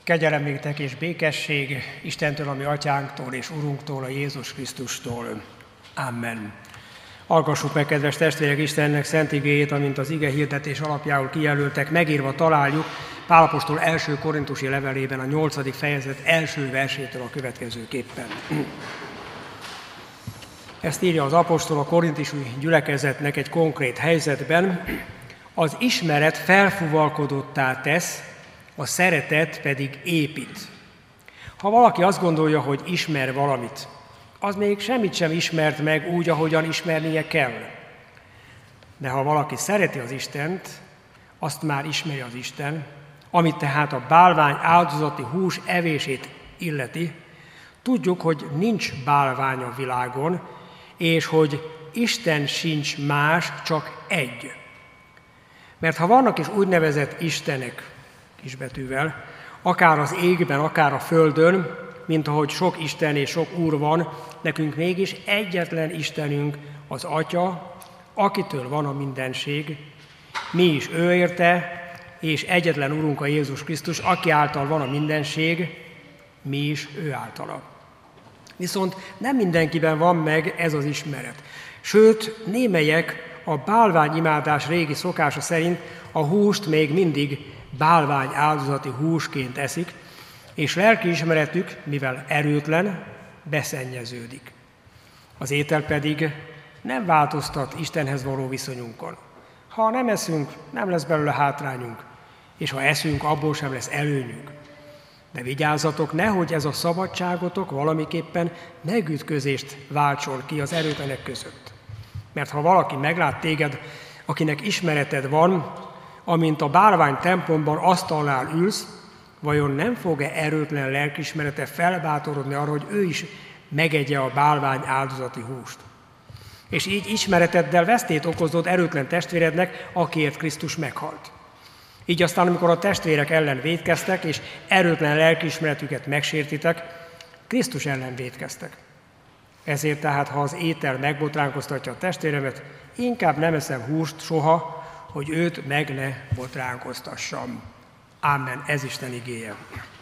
Kegyelem néktek és békesség Istentől, a mi atyánktól és Urunktól, a Jézus Krisztustól. Amen. Hallgassuk meg, kedves testvérek, Istennek szent igéjét, amint az ige hirdetés alapjául kijelöltek, megírva találjuk Pál apostol első korintusi levelében a 8. fejezet első versétől a következőképpen. Ezt írja az apostol a korintusi gyülekezetnek egy konkrét helyzetben: az ismeret felfúvalkodottá tesz, a szeretet pedig épít. Ha valaki azt gondolja, hogy ismer valamit, az még semmit sem ismert meg úgy, ahogyan ismernie kell. De ha valaki szereti az Istent, azt már ismeri az Isten, amit tehát a bálvány áldozati hús evését illeti. Tudjuk, hogy nincs bálvány a világon, és hogy Isten sincs más, csak egy. Mert ha vannak is úgynevezett istenek, kisbetűvel, akár az égben, akár a földön, mint ahogy sok Isten és sok Úr van, nekünk mégis egyetlen Istenünk az Atya, akitől van a mindenség, mi is ő érte, és egyetlen Urunk a Jézus Krisztus, aki által van a mindenség, mi is ő általa. Viszont nem mindenkiben van meg ez az ismeret. Sőt, némelyek a bálványimádás régi szokása szerint a húst még mindig bálvány áldozati húsként eszik, és lelkiismeretük, mivel erőtlen, beszennyeződik. Az étel pedig nem változtat Istenhez való viszonyunkon. Ha nem eszünk, nem lesz belőle hátrányunk, és ha eszünk, abból sem lesz előnyünk. De vigyázzatok, nehogy ez a szabadságotok valamiképpen megütközést váltson ki az erőtlenek között. Mert ha valaki meglát téged, akinek ismereted van, amint a bálvány templomban asztalnál ülsz, vajon nem fog-e erőtlen lelkiismerete felbátorodni arra, hogy ő is megegye a bálvány áldozati húst? És így ismereteddel vesztét okozod erőtlen testvérednek, akiért Krisztus meghalt. Így aztán, amikor a testvérek ellen vétkeztek, és erőtlen lelkiismeretüket megsértitek, Krisztus ellen vétkeztek. Ezért tehát, ha az étel megbotránkoztatja a testvéremet, inkább nem eszem húst soha, hogy őt meg ne botránkoztassam. Amen. Ez Isten igéje.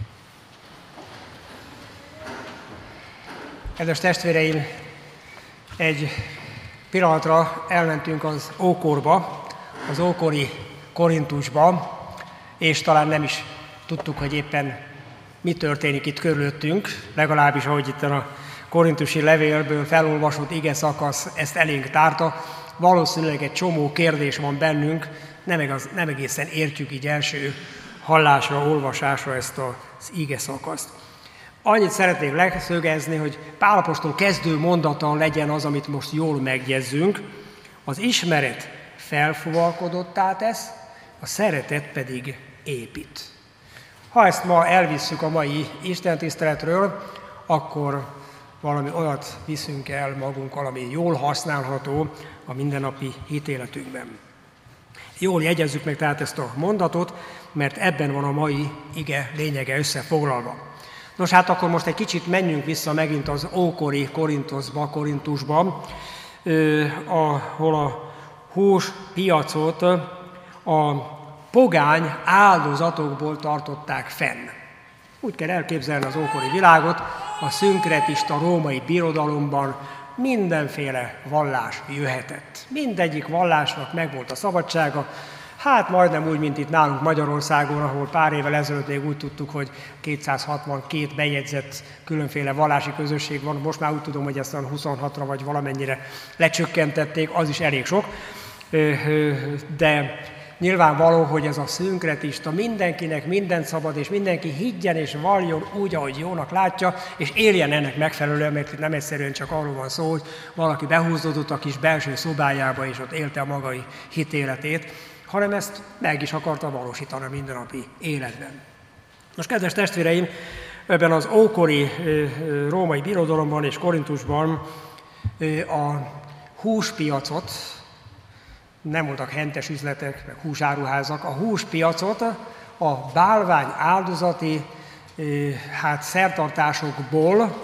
Kedves testvéreim, egy pillanatra elmentünk az ókorba, az ókori Korintusba, és talán nem is tudtuk, hogy éppen mi történik itt körülöttünk, legalábbis ahogy itt a korintusi levélből felolvasott ige szakasz ezt elénk tárta. Valószínűleg egy csomó kérdés van bennünk, nem egészen értjük így első hallásra, olvasásra ezt az ige szakaszt. Annyit szeretnék leszögezni, hogy Pál apostol kezdő mondata legyen az, amit most jól megjegyzünk: az ismeret felfúvalkodottá tesz, a szeretet pedig épít. Ha ezt ma elvisszük a mai istentiszteletről, akkor valami olyat viszünk el magunkkal, ami jól használható a mindennapi hitéletünkben. Jól jegyezzük meg tehát ezt a mondatot, mert ebben van a mai ige lényege összefoglalva. Nos, hát akkor most egy kicsit menjünk vissza megint az ókori Korintusba, ahol a húspiacot a pogány áldozatokból tartották fenn. Úgy kell elképzelni az ókori világot, a szinkretista római birodalomban mindenféle vallás jöhetett. Mindegyik vallásnak megvolt a szabadsága, hát majdnem úgy, mint itt nálunk Magyarországon, ahol pár évvel ezelőtt még úgy tudtuk, hogy 262 bejegyzett különféle vallási közösség van. Most már úgy tudom, hogy ezt 26-ra vagy valamennyire lecsökkentették, az is elég sok. De nyilvánvaló, hogy ez a szinkretista mindenkinek mindent szabad, és mindenki higgyen és valljon úgy, ahogy jónak látja, és éljen ennek megfelelően, mert nem egyszerűen csak arról van szó, hogy valaki behúzódott a kis belső szobájába, és ott élte a magai hitéletét, hanem ezt meg is akarta valósítani a mindennapi életben. Most, kedves testvéreim, ebben az ókori római birodalomban és Korintusban a húspiacot, nem voltak hentes üzletek, meg húsáruházak, a húspiacot a bálvány áldozati szertartásokból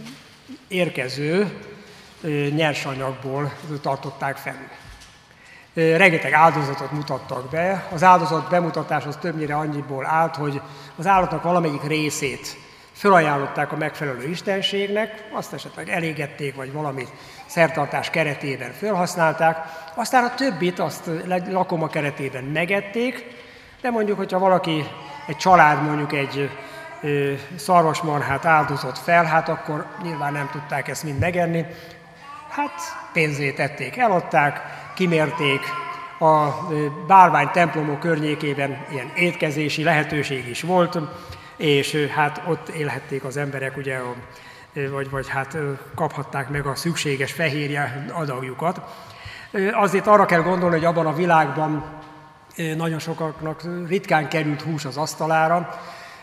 érkező nyersanyagból tartották fenn. Rengeteg áldozatot mutattak be. Az áldozat bemutatás az többnyire annyiból állt, hogy az állatnak valamelyik részét felajánlották a megfelelő istenségnek, azt esetleg elégették, vagy valami szertartás keretében felhasználták, aztán a többit azt lakoma keretében megették, de mondjuk, hogyha valaki, egy család mondjuk egy szarvasmarhát áldozott fel, hát akkor nyilván nem tudták ezt mind megenni, hát pénzét tették, eladták, kimérték, a bálvány templomok környékében ilyen étkezési lehetőség is volt, és hát ott élhették az emberek, ugye, vagy hát kaphatták meg a szükséges fehérje adagjukat. Azért arra kell gondolni, hogy abban a világban nagyon sokaknak ritkán került hús az asztalára,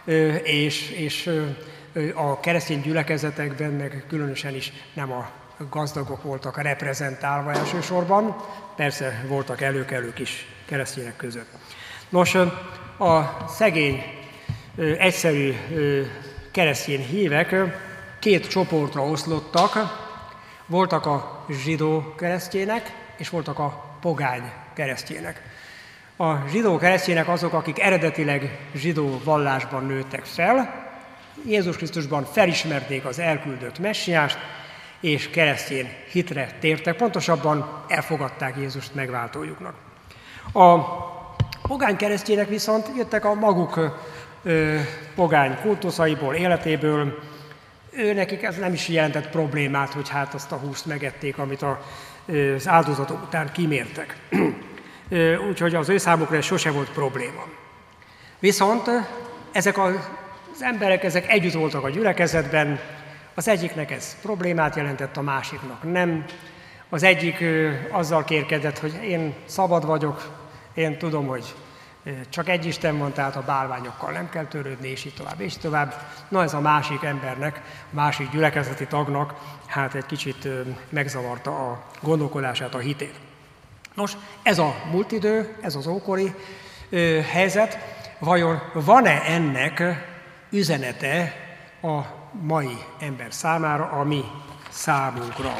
és a keresztény gyülekezetekben meg különösen is nem a gazdagok voltak reprezentálva elsősorban, persze voltak előkelők is keresztények között. Nos, a szegény, egyszerű keresztény hívek két csoportra oszlottak, voltak a zsidó keresztények, és voltak a pogány keresztények. A zsidó keresztények azok, akik eredetileg zsidó vallásban nőttek fel, Jézus Krisztusban felismerték az elküldött messiást, és keresztény hitre tértek, pontosabban elfogadták Jézust megváltójuknak. A pogány keresztények viszont jöttek a maguk pogány kultuszaiból, életéből, nekik ez nem is jelentett problémát, hogy hát azt a húst megették, amit az áldozatok után kimértek. Úgyhogy az ő számukra ez sose volt probléma. Viszont ezek az emberek, ezek együtt voltak a gyülekezetben, az egyiknek ez problémát jelentett, a másiknak nem. Az egyik azzal kérkedett, hogy én szabad vagyok, én tudom, hogy csak egy Isten van, tehát a bálványokkal nem kell törődni, és így tovább, és így tovább. Na, ez a másik embernek, a másik gyülekezeti tagnak hát egy kicsit megzavarta a gondolkodását, a hitét. Nos, ez a múlt idő, ez az ókori helyzet, vajon van-e ennek üzenete a mai ember számára, a mi számunkra?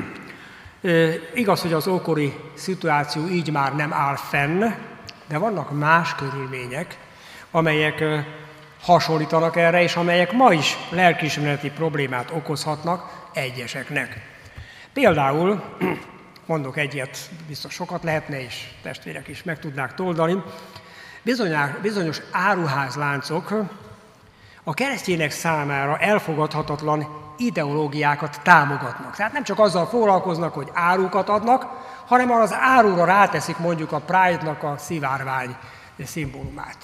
Igaz, hogy az ókori szituáció így már nem áll fenn, de vannak más körülmények, amelyek hasonlítanak erre, és amelyek ma is lelkiismereti problémát okozhatnak egyeseknek. Például, mondok egyet, biztos sokat lehetne, és testvérek is meg tudnák toldani, bizonyos áruházláncok a keresztények számára elfogadhatatlan ideológiákat támogatnak. Tehát nem csak azzal foglalkoznak, hogy árukat adnak, hanem az árura ráteszik mondjuk a Pride-nak a szivárvány szimbólumát.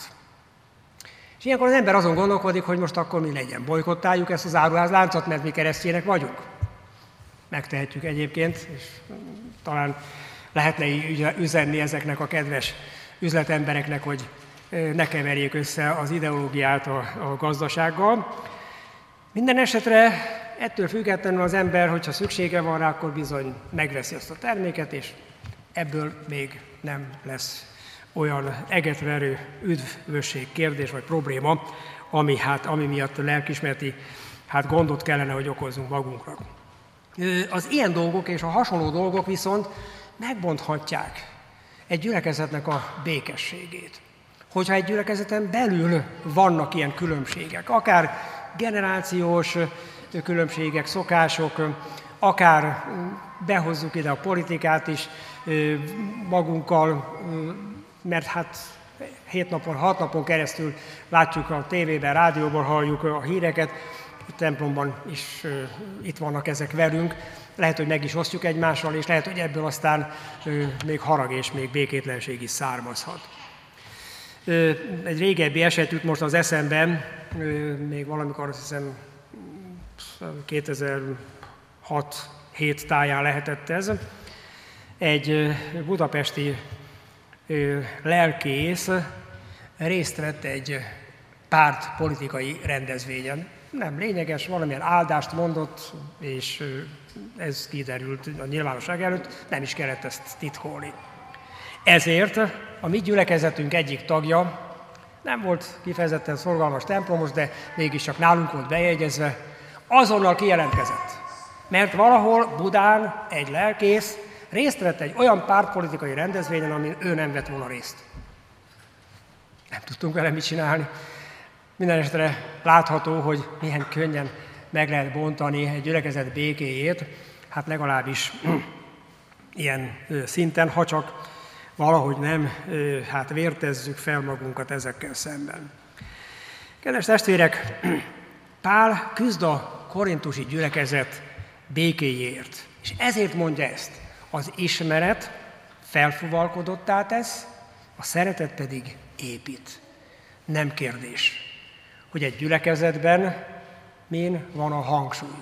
És ilyenkor az ember azon gondolkodik, hogy most akkor mi legyen, bojkottáljuk ezt az áruházláncot, mert mi keresztények vagyunk. Megtehetjük egyébként, és talán lehetne üzenni ezeknek a kedves üzletembereknek, hogy ne keverjék össze az ideológiát a gazdasággal. Minden esetre ettől függetlenül az ember, hogyha szüksége van rá, akkor bizony megveszi azt a terméket, és ebből még nem lesz olyan egetverő üdvösség kérdés vagy probléma, ami miatt lelkiismereti gondot kellene, hogy okozzunk magunkra. Az ilyen dolgok és a hasonló dolgok viszont megbonthatják egy gyülekezetnek a békességét. Hogyha egy gyülekezeten belül vannak ilyen különbségek, akár generációs különbségek, szokások, akár behozzuk ide a politikát is magunkkal, mert hát 6 napon keresztül látjuk a tévében, rádióban halljuk a híreket, a templomban is itt vannak ezek velünk, lehet, hogy meg is osztjuk egymással, és lehet, hogy ebből aztán még harag és még békétlenség is származhat. Egy régebbi eset jut most az eszemben, még valamikor azt hiszem 2006-7 táján lehetett ez. Egy budapesti lelkész részt vett egy párt politikai rendezvényen. Nem lényeges, valamilyen áldást mondott, és ez kiderült a nyilvánosság előtt, nem is kellett ezt titkolni. Ezért a mi gyülekezetünk egyik tagja, nem volt kifejezetten szorgalmas templomos, de mégiscsak nálunk volt bejegyezve, azonnal kijelentkezett. Mert valahol Budán egy lelkész részt vett egy olyan pártpolitikai rendezvényen, amin ő nem vett volna részt. Nem tudtunk vele mit csinálni. Mindenesetre látható, hogy milyen könnyen meg lehet bontani egy gyülekezet békéjét, hát legalábbis ilyen szinten, ha csak valahogy nem vértezzük fel magunkat ezekkel szemben. Kedves testvérek, Pál küzd a korintusi gyülekezet békéjéért, és ezért mondja ezt: az ismeret felfuvalkodottá tesz, a szeretet pedig épít. Nem kérdés, hogy egy gyülekezetben min van a hangsúly.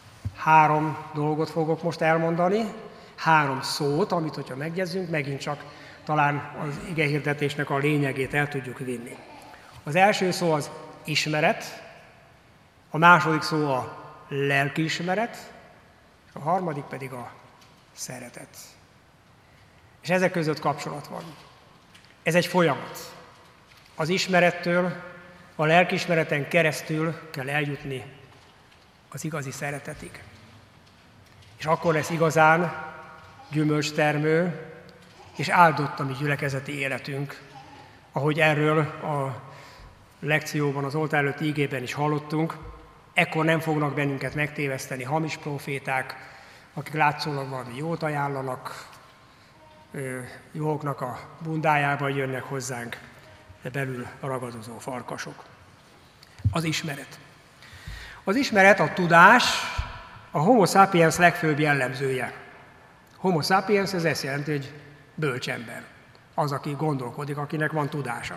3 dolgot fogok most elmondani, 3 szót, amit, hogyha megjegyzünk, megint csak talán az igehirdetésnek a lényegét el tudjuk vinni. Az első szó az ismeret, a második szó a lelkiismeret, és a harmadik pedig a szeretet. És ezek között kapcsolat van. Ez egy folyamat. Az ismerettől, a lelkiismereten keresztül kell eljutni az igazi szeretetig. És akkor lesz igazán gyümölcstermő, és áldott a mi gyülekezeti életünk, ahogy erről a lekcióban, az oltár előtti ígében is hallottunk. Ekkor nem fognak bennünket megtéveszteni hamis próféták, akik látszólag valami jót ajánlanak, jóknak a bundájába jönnek hozzánk, de belül ragadozó farkasok. Az ismeret. Az ismeret, a tudás a homo sapiens legfőbb jellemzője. Homo sapiens, ez ezt jelenti, hogy bölcs ember. Az, aki gondolkodik, akinek van tudása.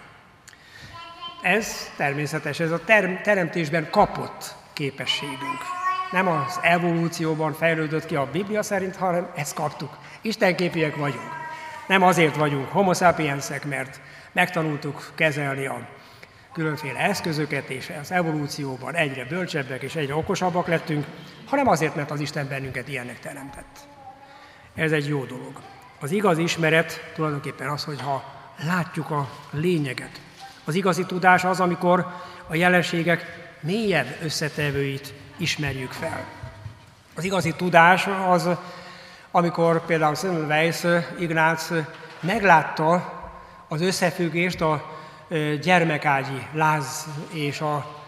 Ez természetes, ez a teremtésben kapott képességünk. Nem az evolúcióban fejlődött ki a Biblia szerint, hanem ezt kaptuk. Istenképűek vagyunk. Nem azért vagyunk homo sapiensek, mert megtanultuk kezelni a különféle eszközöket, és az evolúcióban egyre bölcsebbek és egyre okosabbak lettünk, hanem azért, mert az Isten bennünket ilyennek teremtett. Ez egy jó dolog. Az igazi ismeret tulajdonképpen az, hogyha látjuk a lényeget. Az igazi tudás az, amikor a jelenségek mélyebb összetevőit ismerjük fel. Az igazi tudás az, amikor például Semmelweis Ignác meglátta az összefüggést a gyermekágyi láz és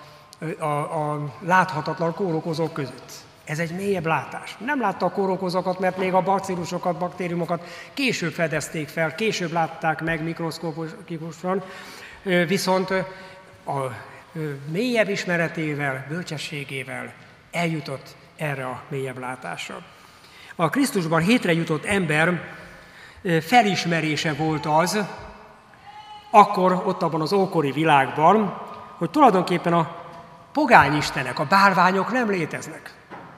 a láthatatlan kórokozók között. Ez egy mélyebb látás. Nem látta a kórokozókat, mert még a bacillusokat, baktériumokat később fedezték fel, később látták meg mikroszkópikusan, viszont a mélyebb ismeretével, bölcsességével eljutott erre a mélyebb látásra. A Krisztusban hétre jutott ember felismerése volt az, akkor ott abban az ókori világban, hogy tulajdonképpen a pogányistenek, a bálványok nem léteznek.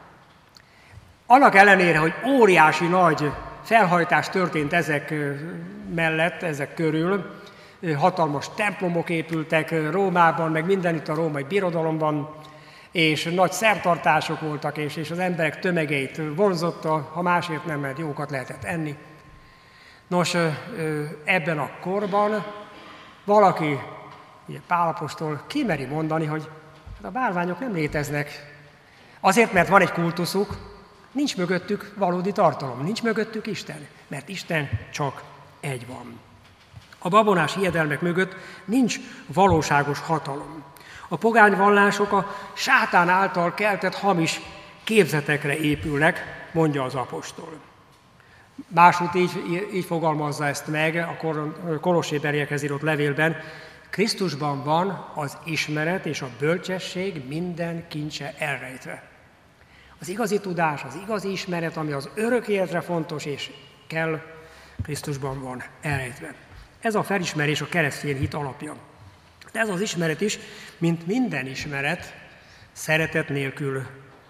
Annak ellenére, hogy óriási nagy felhajtás történt ezek mellett, ezek körül, hatalmas templomok épültek Rómában, meg mindenütt a római birodalomban, és nagy szertartások voltak, és az emberek tömegeit vonzotta, ha másért nem, mert jókat lehetett enni. Nos, ebben a korban valaki, ugye Pál apostol kimeri mondani, hogy a bálványok nem léteznek. Azért, mert van egy kultuszuk, nincs mögöttük valódi tartalom, nincs mögöttük Isten, mert Isten csak egy van. A babonás hiedelmek mögött nincs valóságos hatalom. A pogány vallások a sátán által keltett hamis képzetekre épülnek, mondja az apostol. Másút így fogalmazza ezt meg a Kolosséberiekhez írott levélben: Krisztusban van az ismeret és a bölcsesség minden kincse elrejtve. Az igazi tudás, az igazi ismeret, ami az örök életre fontos és kell, Krisztusban van elrejtve. Ez a felismerés a keresztény hit alapja. De ez az ismeret is, mint minden ismeret, szeretet nélkül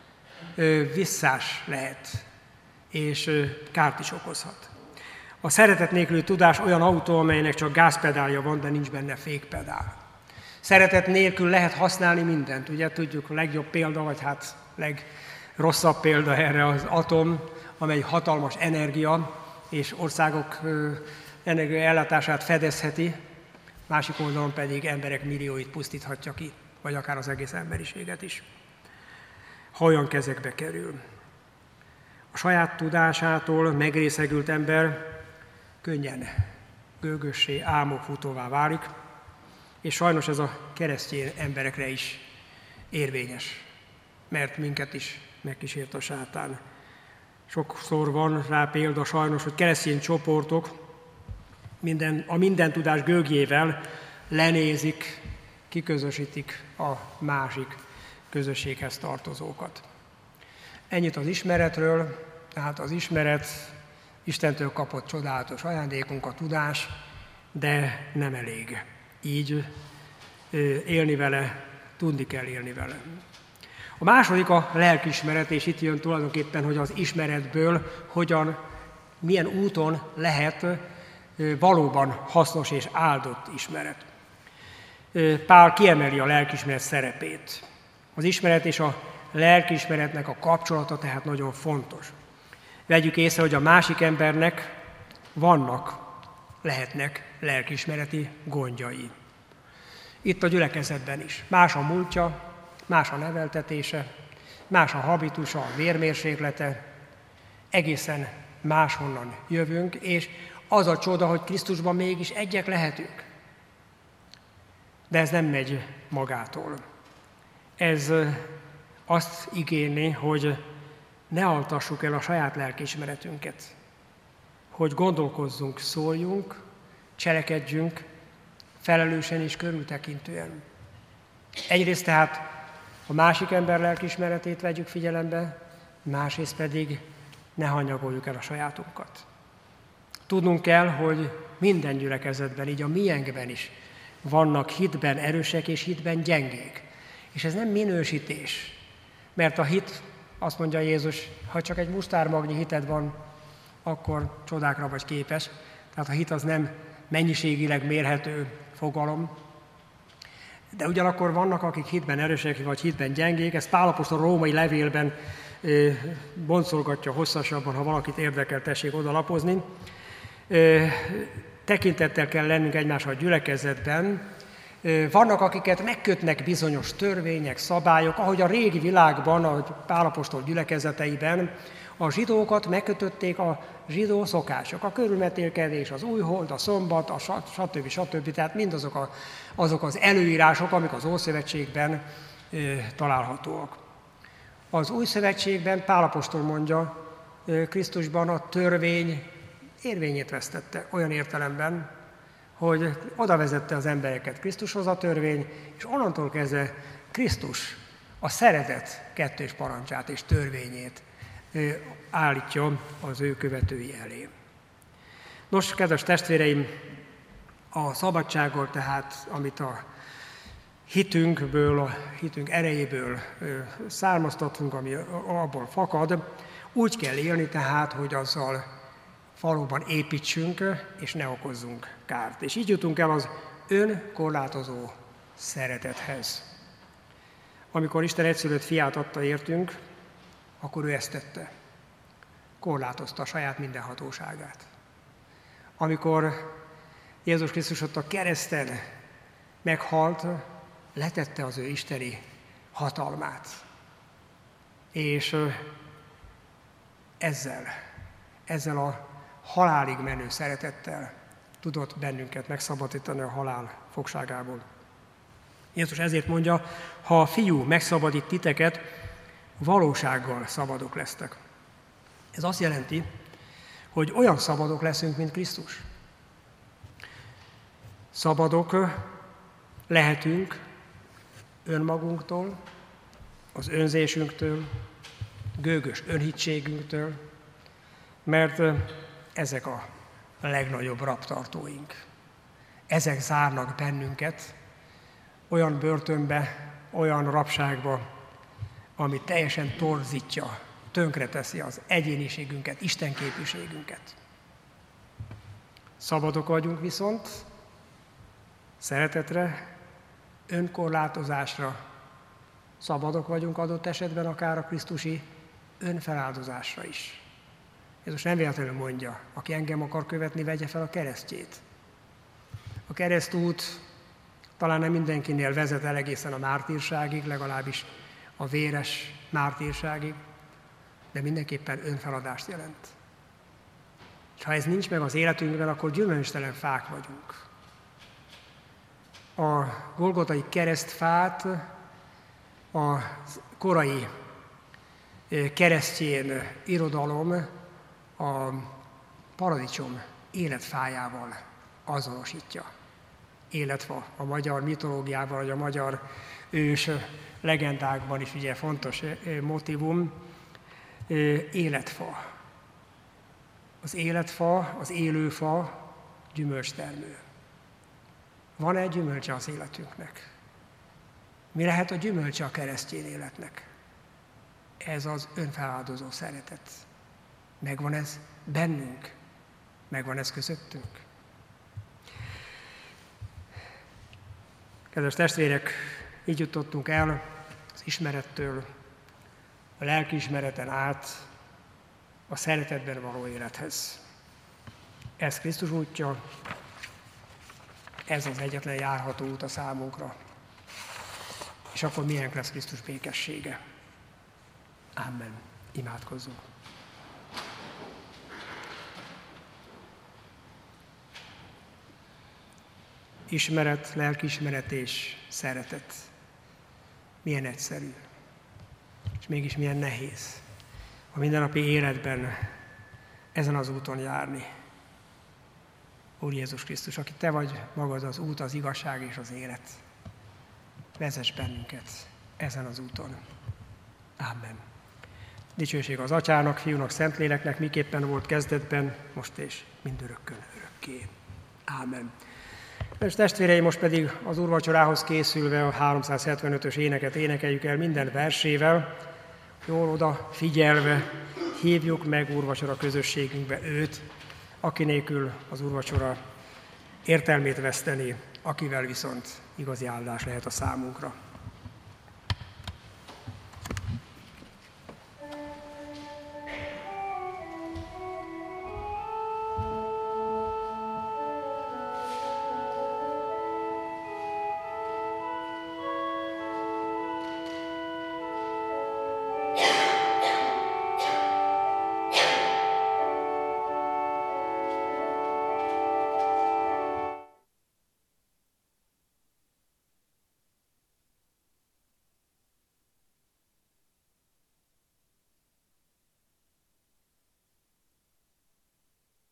visszás lehet, és kárt is okozhat. A szeretet nélküli tudás olyan autó, amelynek csak gázpedálja van, de nincs benne fékpedál. Szeretet nélkül lehet használni mindent. Ugye tudjuk, a legjobb példa, vagy hát legrosszabb példa erre az atom, amely hatalmas energia, és országok energiaellátását fedezheti, másik oldalon pedig emberek millióit pusztíthatja ki, vagy akár az egész emberiséget is, ha olyan kezekbe kerül. A saját tudásától megrészegült ember könnyen gőgössé, álmokfutóvá válik, és sajnos ez a keresztény emberekre is érvényes, mert minket is megkísért a sátán. Sokszor van rá példa sajnos, hogy keresztény csoportok a minden tudás gőgjével lenézik, kiközösítik a másik közösséghez tartozókat. Ennyit az ismeretről, tehát az ismeret Istentől kapott csodálatos ajándékunk, a tudás, de nem elég. Így élni vele, tudni kell élni vele. A második a lelkiismeret, és itt jön tulajdonképpen, hogy az ismeretből milyen úton lehet valóban hasznos és áldott ismeret. Pál kiemeli a lelkiismeret szerepét. Az ismeret és a lelkiismeretnek a kapcsolata tehát nagyon fontos. Vegyük észre, hogy a másik embernek lehetnek lelkiismereti gondjai. Itt a gyülekezetben is. Más a múltja, más a neveltetése, más a habitusa, a vérmérséklete, egészen máshonnan jövünk, és az a csoda, hogy Krisztusban mégis egyek lehetünk. De ez nem megy magától. Ez azt igényli, hogy ne altassuk el a saját lelkiismeretünket, hogy gondolkozzunk, szóljunk, cselekedjünk felelősen és körültekintően. Egyrészt tehát a másik ember lelkiismeretét vegyük figyelembe, másrészt pedig ne hanyagoljuk el a sajátunkat. Tudnunk kell, hogy minden gyülekezetben, így a miénkben is vannak hitben erősek és hitben gyengék. És ez nem minősítés, mert a hit, azt mondja Jézus, ha csak egy mustármagnyi hited van, akkor csodákra vagy képes. Tehát a hit az nem mennyiségileg mérhető fogalom. De ugyanakkor vannak, akik hitben erősek vagy hitben gyengék. Ezt Pál apostol római levélben boncolgatja hosszasabban, ha valakit érdekel, tessék oda lapozni. Tekintettel kell lennünk egymásra a gyülekezetben. Vannak, akiket megkötnek bizonyos törvények, szabályok, ahogy a régi világban, a Pál apostol gyülekezeteiben a zsidókat megkötötték a zsidó szokások, a körülmetélkedés, az újhold, a szombat, stb. Tehát mindazok azok az előírások, amik az Ószövetségben találhatóak. Az Új Szövetségben Pál apostol mondja, Krisztusban a törvény érvényét vesztette olyan értelemben, hogy oda vezette az embereket Krisztushoz a törvény, és onnantól kezdve Krisztus a szeretet kettős parancsát és törvényét állítja az ő követői elé. Nos, kedves testvéreim, a szabadsággal tehát, amit a hitünkből, a hitünk erejéből származtatunk, ami abból fakad, úgy kell élni tehát, hogy azzal valóban építsünk, és ne okozzunk kárt. És így jutunk el az önkorlátozó szeretethez. Amikor Isten egyszülött fiát adta értünk, akkor ő ezt tette. Korlátozta a saját mindenhatóságát. Amikor Jézus Krisztus ott a kereszten meghalt, letette az ő isteni hatalmát. És ezzel a halálig menő szeretettel tudott bennünket megszabadítani a halál fogságából. Jézus ezért mondja, ha a fiú megszabadít titeket, valósággal szabadok lesztek. Ez azt jelenti, hogy olyan szabadok leszünk, mint Krisztus. Szabadok lehetünk önmagunktól, az önzésünktől, gőgös önhitségünktől, mert ezek a legnagyobb rabtartóink. Ezek zárnak bennünket olyan börtönbe, olyan rabságba, ami teljesen torzítja, tönkreteszi az egyéniségünket, istenképűségünket. Szabadok vagyunk viszont szeretetre, önkorlátozásra, szabadok vagyunk adott esetben akár a krisztusi önfeláldozásra is. Jézus nem véletlenül mondja, aki engem akar követni, vegye fel a keresztjét. A keresztút talán nem mindenkinél vezet el egészen a mártírságig, legalábbis a véres mártírságig. de mindenképpen önfeladást jelent. És ha ez nincs meg az életünkben, akkor gyümölcstelen fák vagyunk. A golgotai keresztfát a korai keresztény irodalom a paradicsom életfájával azonosítja. Életfa a magyar mitológiában, vagy a magyar ős legendákban is ugye fontos motívum. Életfa. Az életfa, az élőfa gyümölcstermő. Van-e gyümölcse az életünknek? Mi lehet a gyümölcse a keresztény életnek? Ez az önfeláldozó szeretet. Megvan ez bennünk? Megvan ez közöttünk? Kedves testvérek, így jutottunk el az ismerettől, a lelkiismereten át a szeretetben való élethez. Ez Krisztus útja, ez az egyetlen járható út a számunkra. És akkor milyen lesz Krisztus békessége? Amen. Imádkozzunk. Ismeret, lelkiismeret és szeretet. Milyen egyszerű, és mégis milyen nehéz a mindennapi életben ezen az úton járni. Úr Jézus Krisztus, aki Te vagy magad az út, az igazság és az élet. Vezess bennünket ezen az úton. Amen. Dicsőség az Atyának, Fiúnak, Szentléleknek, miképpen volt kezdetben, most és mindörökkön örökké. Amen. És testvéreim, most pedig az úrvacsorához készülve a 375-ös éneket énekeljük el minden versével, jól oda figyelve hívjuk meg úrvacsora közösségünkbe őt, aki nélkül az úrvacsora értelmét veszteni, akivel viszont igazi áldás lehet a számunkra.